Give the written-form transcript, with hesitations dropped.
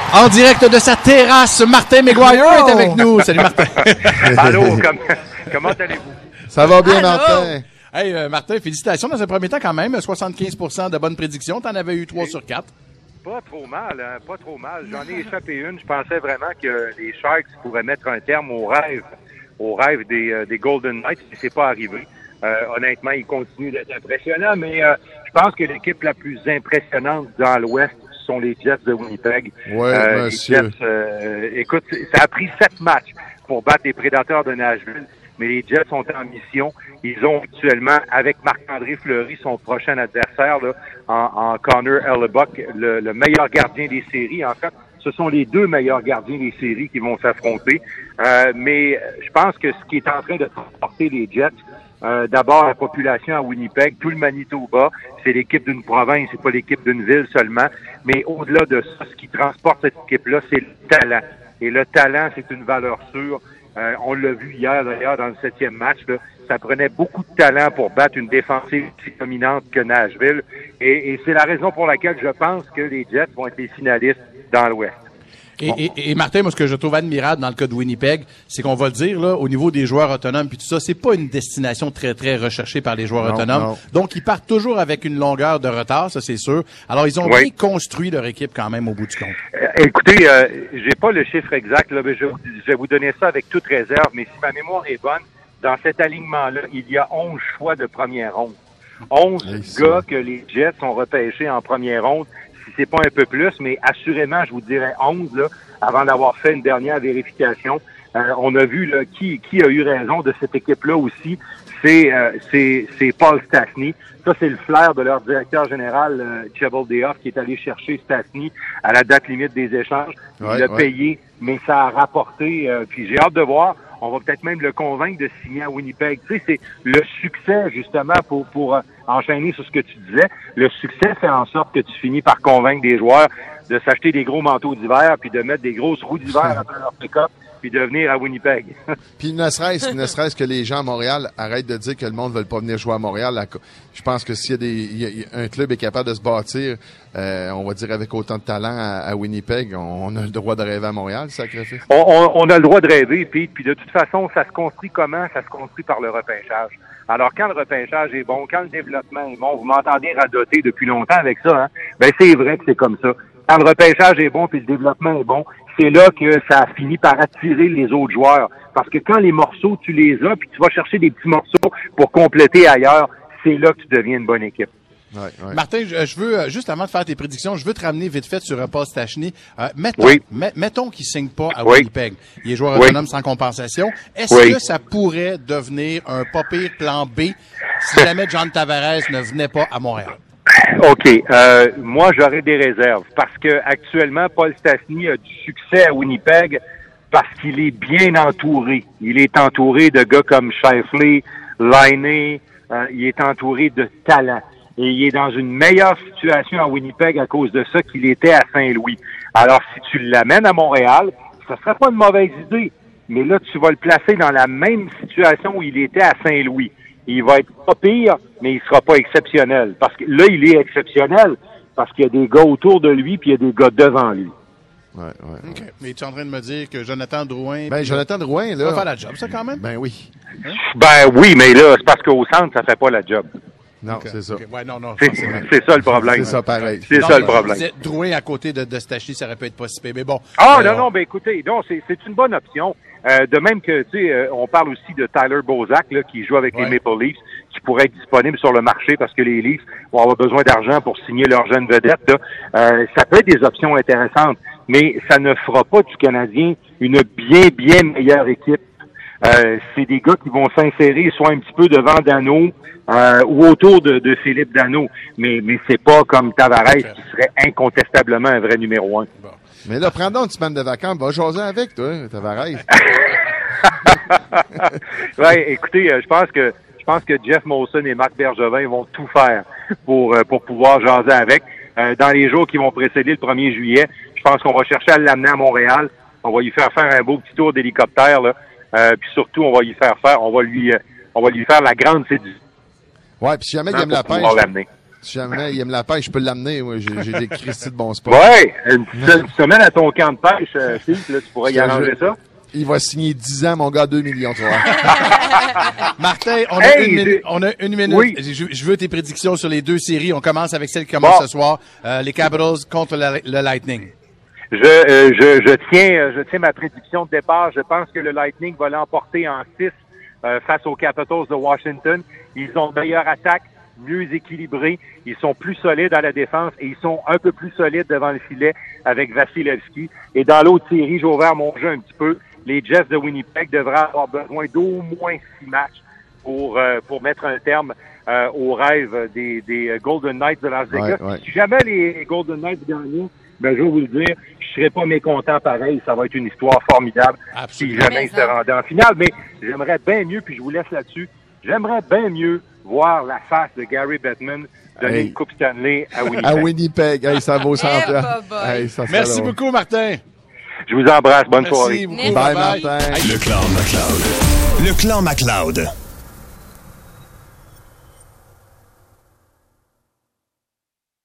En direct de sa terrasse, Martin Maguire est avec nous. Salut Martin. Allô, comment allez-vous? Ça va bien, Martin. Hey, Martin, félicitations dans un premier temps quand même. 75% de bonnes prédictions. T'en avais eu 3 sur 4. Pas trop mal, hein? Pas trop mal. J'en ai échappé une. Je pensais vraiment que les Sharks pourraient mettre un terme au rêve des Golden Knights, mais c'est pas arrivé. Honnêtement, ils continuent d'être impressionnants, mais je pense que l'équipe la plus impressionnante dans l'Ouest sont les Jets de Winnipeg. Oui, monsieur. Les Jets, écoute, ça a pris 7 matchs pour battre les Prédateurs de Nashville, mais les Jets sont en mission. Ils ont actuellement, avec Marc-André Fleury, son prochain adversaire, là, en Connor Hellebuyck, le meilleur gardien des séries. En fait, ce sont les 2 meilleurs gardiens des séries qui vont s'affronter. Mais je pense que ce qui est en train de transporter les Jets, d'abord la population à Winnipeg, tout le Manitoba, c'est l'équipe d'une province, c'est pas l'équipe d'une ville seulement. Mais au-delà de ça, ce qui transporte cette équipe-là, c'est le talent. Et le talent, c'est une valeur sûre. On l'a vu hier d'ailleurs dans le 7e match. Là, ça prenait beaucoup de talent pour battre une défensive aussi dominante que Nashville. Et c'est la raison pour laquelle je pense que les Jets vont être les finalistes dans l'Ouest. Et Martin, moi, ce que je trouve admirable dans le cas de Winnipeg, c'est qu'on va le dire, là, au niveau des joueurs autonomes puis tout ça, c'est pas une destination très, très recherchée par les joueurs autonomes. Non. Donc, ils partent toujours avec une longueur de retard, ça, c'est sûr. Alors, ils ont bien construit leur équipe quand même au bout du compte. Écoutez, j'ai pas le chiffre exact, là, mais je vais vous donner ça avec toute réserve, mais si ma mémoire est bonne, dans cet alignement-là, il y a 11 choix de première ronde. 11 gars que les Jets ont repêchés en première ronde. Si c'est pas un peu plus, mais assurément, je vous dirais 11, là, avant d'avoir fait une dernière vérification. On a vu là, qui a eu raison de cette équipe-là aussi. C'est Paul Stastny. Ça, c'est le flair de leur directeur général, Cheveldayoff, qui est allé chercher Stastny à la date limite des échanges. Il a payé, mais ça a rapporté. Puis j'ai hâte de voir. On va peut-être même le convaincre de signer à Winnipeg. Tu sais, c'est le succès, justement, pour enchaîner sur ce que tu disais. Le succès fait en sorte que tu finis par convaincre des joueurs de s'acheter des gros manteaux d'hiver puis de mettre des grosses roues d'hiver après leur pick-up puis de venir à Winnipeg. Puis ne serait-ce que les gens à Montréal arrêtent de dire que le monde ne veut pas venir jouer à Montréal. Je pense que s'il y a un club est capable de se bâtir, on va dire avec autant de talent à Winnipeg, on a le droit de rêver à Montréal, sacrifice. On a le droit de rêver, puis de toute façon, ça se construit comment? Ça se construit par le repêchage. Alors, quand le repêchage est bon, quand le développement est bon, vous m'entendez radoter depuis longtemps avec ça, hein? Ben, c'est vrai que c'est comme ça. Quand le repêchage est bon puis le développement est bon, c'est là que ça finit par attirer les autres joueurs. Parce que quand les morceaux, tu les as, puis tu vas chercher des petits morceaux pour compléter ailleurs, c'est là que tu deviens une bonne équipe. Ouais. Martin, je veux, juste avant de faire tes prédictions, je veux te ramener vite fait sur Paul Stastny. Mettons qu'il signe pas à Winnipeg. Il est joueur autonome sans compensation. Est-ce que ça pourrait devenir un pas pire plan B si jamais John Tavares ne venait pas à Montréal? OK. Moi, j'aurais des réserves parce que actuellement, Paul Stastny a du succès à Winnipeg parce qu'il est bien entouré. Il est entouré de gars comme Scheifele, Laine, il est entouré de talent. Et il est dans une meilleure situation à Winnipeg à cause de ça qu'il était à Saint-Louis. Alors, si tu l'amènes à Montréal, ça serait pas une mauvaise idée. Mais là, tu vas le placer dans la même situation où il était à Saint-Louis. Il va être pas pire, mais il sera pas exceptionnel. Parce que là, il est exceptionnel parce qu'il y a des gars autour de lui puis il y a des gars devant lui. Ouais. OK. Mais tu es en train de me dire que Jonathan Drouin... Jonathan Drouin, là... va faire la job, ça, quand même? Ben oui. Hein? Ben oui, mais là, c'est parce qu'au centre, ça fait pas la job. Non, c'est ça. Ouais, non, c'est ça le problème. C'est ça, pareil. C'est ça le problème. Drouin à côté de Stastny, ça aurait pu être pas si pire, mais bon. Non, ben écoutez, non, c'est une bonne option. De même que, tu sais, on parle aussi de Tyler Bozak, là, qui joue avec les Maple Leafs, qui pourrait être disponible sur le marché parce que les Leafs vont avoir besoin d'argent pour signer leur jeune vedette, là. Ça peut être des options intéressantes, mais ça ne fera pas du Canadien une bien meilleure équipe. C'est des gars qui vont s'insérer soit un petit peu devant Danault ou autour de Philippe Danault, mais c'est pas comme Tavares qui serait incontestablement un vrai numéro 1. Bon. Mais là, prends donc une semaine de vacances, va jaser avec toi, Tavares. Ouais, écoutez, je pense que Jeff Molson et Marc Bergevin vont tout faire pour pouvoir jaser avec. Dans les jours qui vont précéder le 1er juillet, je pense qu'on va chercher à l'amener à Montréal. On va lui faire un beau petit tour d'hélicoptère, là. Puis surtout, on va lui faire la grande séduction. Ouais, puis si jamais il aime la pêche, Si jamais il aime la pêche, je peux l'amener. Moi, j'ai des Christy de bons spots. Ouais, une semaine à ton camp de pêche, Steve, là, tu pourrais y arranger ça. Il va signer 10 ans, mon gars, 2 millions, tu vois. Martin, on a une minute. Oui. Je veux tes prédictions sur les deux séries. On commence avec celle qui commence ce soir. Les Capitals contre le Lightning. Je tiens ma prédiction de départ. Je pense que le Lightning va l'emporter en 6 face aux Capitals de Washington. Ils ont une meilleure attaque, mieux équilibrée. Ils sont plus solides à la défense et ils sont un peu plus solides devant le filet avec Vasilevski. Et dans l'autre série, j'ai ouvert mon jeu un petit peu. Les Jets de Winnipeg devraient avoir besoin d'au moins 6 matchs pour mettre un terme au rêve des Golden Knights de Las Vegas. Ouais. Si jamais les Golden Knights gagnent, ben je vais vous le dire, je serais pas mécontent pareil. Ça va être une histoire formidable. Absolument. Si jamais ils se rendaient en finale. Mais j'aimerais bien mieux, puis je vous laisse là-dessus, j'aimerais bien mieux voir la face de Gary Bettman donner une Coupe Stanley à Winnipeg. À Winnipeg. Hey, ça vaut 100 Merci beaucoup, Martin. Je vous embrasse. Bonne soirée. Bye, Martin. Le Clan McLeod. Le Clan McLeod.